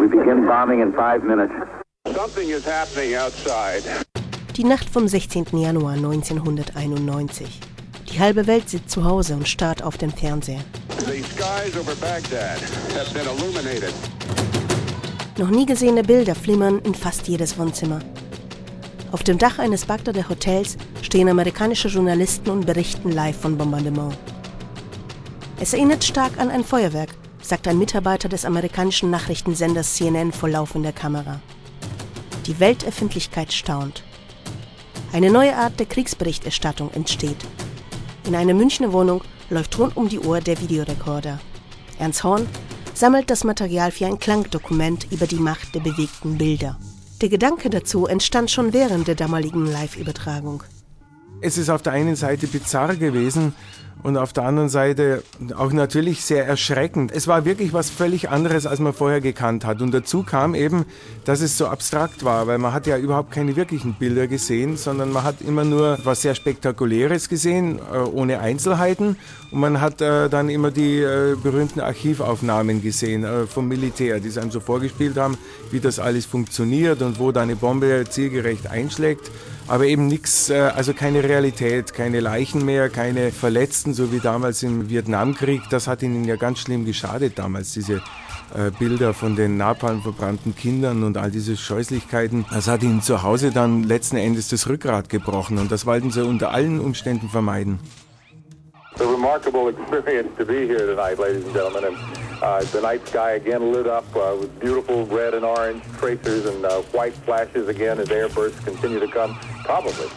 begin bombing in 5 minutes. Something is happening outside. Die Nacht vom 16. Januar 1991. Die halbe Welt sitzt zu Hause und starrt auf den Fernseher. The skies over Baghdad have been illuminated. Noch nie gesehene Bilder flimmern in fast jedes Wohnzimmer. Auf dem Dach eines Bagdader Hotels stehen amerikanische Journalisten und berichten live von Bombardement. Es erinnert stark an ein Feuerwerk, sagt ein Mitarbeiter des amerikanischen Nachrichtensenders CNN vor laufender Kamera. Die Weltöffentlichkeit staunt. Eine neue Art der Kriegsberichterstattung entsteht. In einer Münchner Wohnung läuft rund um die Uhr der Videorekorder. Ernst Horn sammelt das Material für ein Klangdokument über die Macht der bewegten Bilder. Der Gedanke dazu entstand schon während der damaligen Live-Übertragung. Es ist auf der einen Seite bizarr gewesen und auf der anderen Seite auch natürlich sehr erschreckend. Es war wirklich was völlig anderes, als man vorher gekannt hat. Und dazu kam eben, dass es so abstrakt war, weil man hat ja überhaupt keine wirklichen Bilder gesehen, sondern man hat immer nur was sehr Spektakuläres gesehen, ohne Einzelheiten. Und man hat dann immer die berühmten Archivaufnahmen gesehen vom Militär, die es einem so vorgespielt haben, wie das alles funktioniert und wo da eine Bombe zielgerecht einschlägt. Aber eben nichts, also keine Realität, keine Leichen mehr, keine Verletzten, so wie damals im Vietnamkrieg. Das hat ihnen ja ganz schlimm geschadet damals, diese Bilder von den napalmverbrannten Kindern und all diese Scheußlichkeiten. Das hat ihnen zu Hause dann letzten Endes das Rückgrat gebrochen und das wollten sie unter allen Umständen vermeiden. It's a remarkable experience to be here tonight, ladies and gentlemen. And the night sky again lit up with beautiful red and orange tracers and white flashes again as airbursts continue to come. Probably.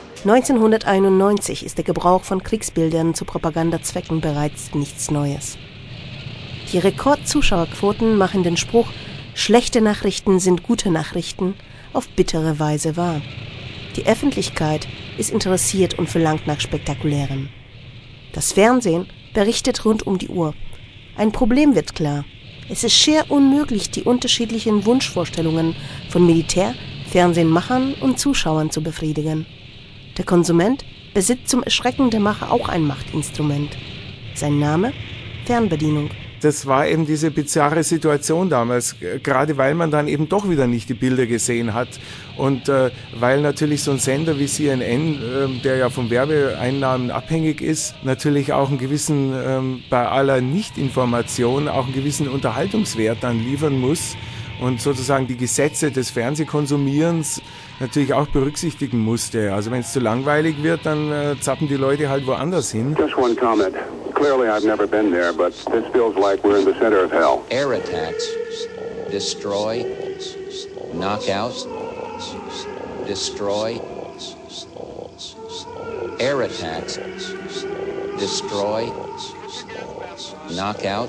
1991 ist der Gebrauch von Kriegsbildern zu Propagandazwecken bereits nichts Neues. Die Rekordzuschauerquoten machen den Spruch, schlechte Nachrichten sind gute Nachrichten, auf bittere Weise wahr. Die Öffentlichkeit ist interessiert und verlangt nach Spektakulärem. Das Fernsehen berichtet rund um die Uhr. Ein Problem wird klar. Es ist schier unmöglich, die unterschiedlichen Wunschvorstellungen von Militär, Fernsehmachern und Zuschauern zu befriedigen. Der Konsument besitzt zum Erschrecken der Macher auch ein Machtinstrument. Sein Name? Fernbedienung. Das war eben diese bizarre Situation damals, gerade weil man dann eben doch wieder nicht die Bilder gesehen hat und weil natürlich so ein Sender wie CNN, der ja von Werbeeinnahmen abhängig ist, natürlich auch einen gewissen, bei aller Nichtinformation, auch einen gewissen Unterhaltungswert dann liefern muss und sozusagen die Gesetze des Fernsehkonsumierens natürlich auch berücksichtigen musste. Also wenn es zu langweilig wird, dann zappen die Leute halt woanders hin. Just one comment. Clearly I've never been there, but this feels like we're in the center of hell. Air attacks destroy, knock out, destroy. Air attacks destroy, knock out,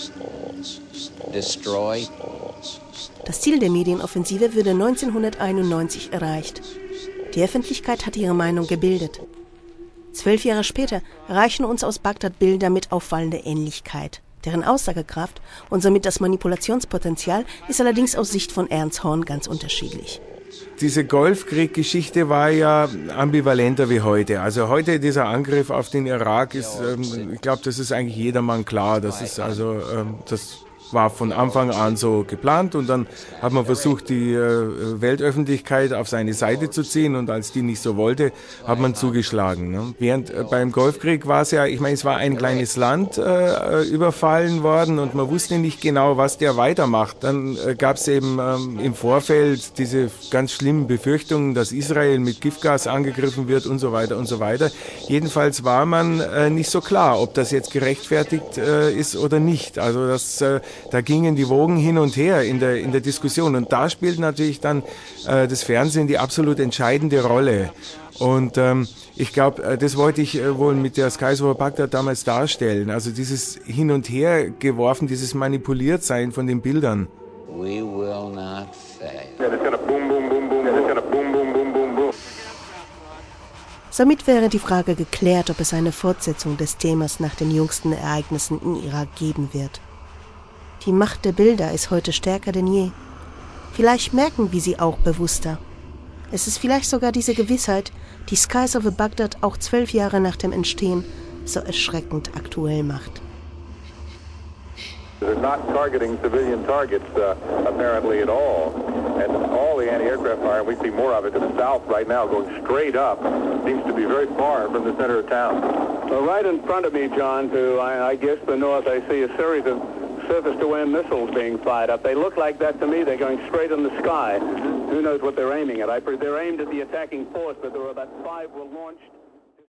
destroy. Das Ziel der Medienoffensive wurde 1991 erreicht. Die Öffentlichkeit hat ihre Meinung gebildet. 12 Jahre später erreichen uns aus Bagdad Bilder mit auffallender Ähnlichkeit. Deren Aussagekraft und somit das Manipulationspotenzial ist allerdings aus Sicht von Ernst Horn ganz unterschiedlich. Diese Golfkrieg-Geschichte war ja ambivalenter wie heute. Also heute dieser Angriff auf den Irak ist, ich glaube, das ist eigentlich jedermann klar. Das ist also, das war von Anfang an so geplant und dann hat man versucht, die Weltöffentlichkeit auf seine Seite zu ziehen und als die nicht so wollte, hat man zugeschlagen. Ne? Während beim Golfkrieg war es ja, ich meine, es war ein kleines Land überfallen worden und man wusste nicht genau, was der weitermacht. Dann gab es eben im Vorfeld diese ganz schlimmen Befürchtungen, dass Israel mit Giftgas angegriffen wird und so weiter und so weiter. Jedenfalls war man nicht so klar, ob das jetzt gerechtfertigt ist oder nicht. Also da gingen die Wogen hin und her in der Diskussion. Und da spielt natürlich dann das Fernsehen die absolut entscheidende Rolle. Und ich glaube, das wollte ich wohl mit der Skies over Baghdad damals darstellen. Also dieses Hin und Her geworfen, dieses Manipuliertsein von den Bildern. We will not fail. It's gonna boom, boom, boom, boom. It's gonna boom, boom, boom, boom, boom. Somit wäre die Frage geklärt, ob es eine Fortsetzung des Themas nach den jüngsten Ereignissen im Irak geben wird. Die Macht der Bilder ist heute stärker denn je. Vielleicht merken wir sie auch bewusster. Es ist vielleicht sogar diese Gewissheit, die Skies over Baghdad auch 12 Jahre nach dem Entstehen so erschreckend aktuell macht. They're not targeting civilian targets, apparently, at all. And all the anti-aircraft fire, and we see more of it to the south right now, going straight up, seems to be very far from the center of town. Well, right in front of me, John, to, I guess, the north, I see a series of surface-to-air missiles being fired up. They look like that to me. They're going straight in the sky. Who knows what they're aiming at? They're aimed at the attacking force, but there were about 5 were launched